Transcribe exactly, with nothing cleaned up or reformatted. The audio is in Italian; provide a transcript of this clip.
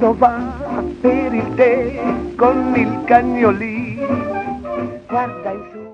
cagnolino va per il tè con il cagnolino, guarda in su.